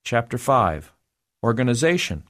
Chapter 5. Organization.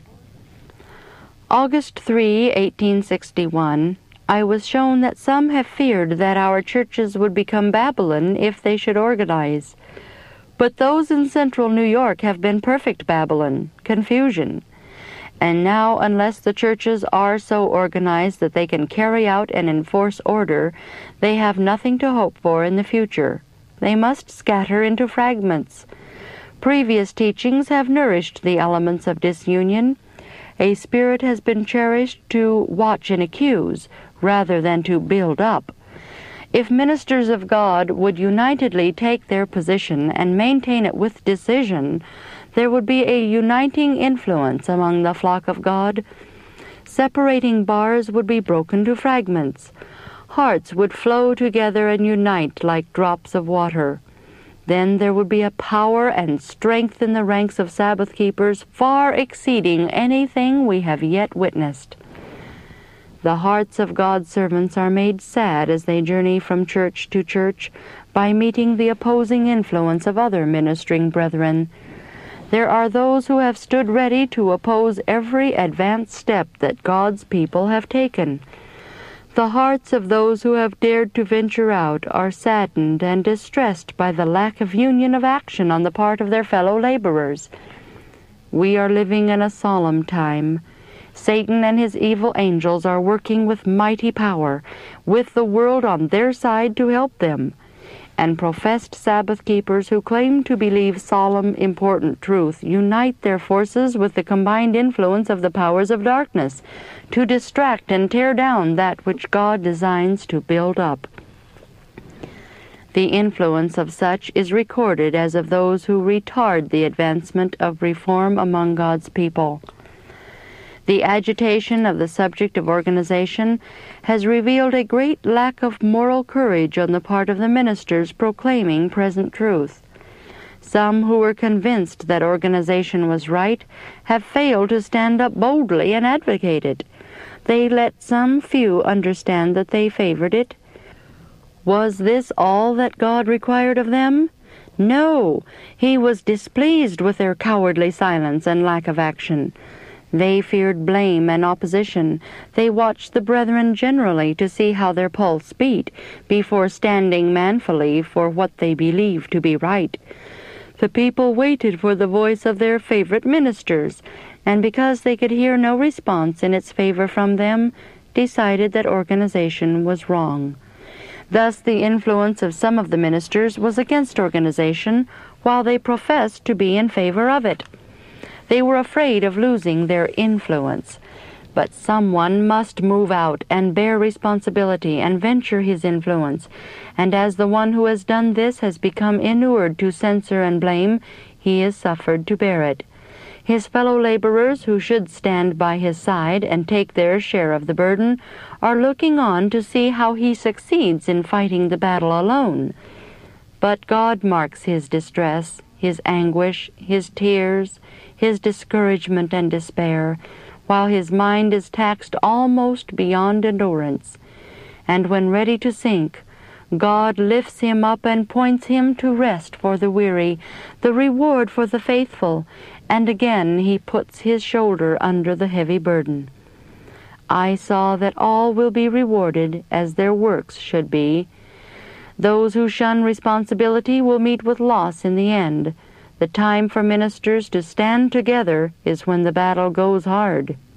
August 3, 1861, I was shown that some have feared that our churches would become Babylon if they should organize. But those in central New York have been perfect Babylon, confusion. And now, unless the churches are so organized that they can carry out and enforce order, they have nothing to hope for in the future. They must scatter into fragments. Previous teachings have nourished the elements of disunion. A spirit has been cherished to watch and accuse, rather than to build up. If ministers of God would unitedly take their position and maintain it with decision, there would be a uniting influence among the flock of God. Separating bars would be broken to fragments. Hearts would flow together and unite like drops of water. Then there would be a power and strength in the ranks of Sabbath keepers far exceeding anything we have yet witnessed. The hearts of God's servants are made sad as they journey from church to church by meeting the opposing influence of other ministering brethren. There are those who have stood ready to oppose every advanced step that God's people have taken. The hearts of those who have dared to venture out are saddened and distressed by the lack of union of action on the part of their fellow laborers. We are living in a solemn time. Satan and his evil angels are working with mighty power, with the world on their side to help them. And professed Sabbath keepers who claim to believe solemn, important truth unite their forces with the combined influence of the powers of darkness to distract and tear down that which God designs to build up. The influence of such is recorded as of those who retard the advancement of reform among God's people. The agitation of the subject of organization has revealed a great lack of moral courage on the part of the ministers proclaiming present truth. Some who were convinced that organization was right have failed to stand up boldly and advocate it. They let some few understand that they favored it. Was this all that God required of them? No, He was displeased with their cowardly silence and lack of action. They feared blame and opposition. They watched the brethren generally to see how their pulse beat before standing manfully for what they believed to be right. The people waited for the voice of their favorite ministers, and because they could hear no response in its favor from them, decided that organization was wrong. Thus the influence of some of the ministers was against organization, while they professed to be in favor of it. They were afraid of losing their influence. But someone must move out and bear responsibility and venture his influence, and as the one who has done this has become inured to censure and blame, he is suffered to bear it. His fellow laborers, who should stand by his side and take their share of the burden, are looking on to see how he succeeds in fighting the battle alone. But God marks his distress, his anguish, his tears, his discouragement and despair, while his mind is taxed almost beyond endurance. And when ready to sink, God lifts him up and points him to rest for the weary, the reward for the faithful, and again he puts his shoulder under the heavy burden. I saw that all will be rewarded as their works should be. Those who shun responsibility will meet with loss in the end. The time for ministers to stand together is when the battle goes hard.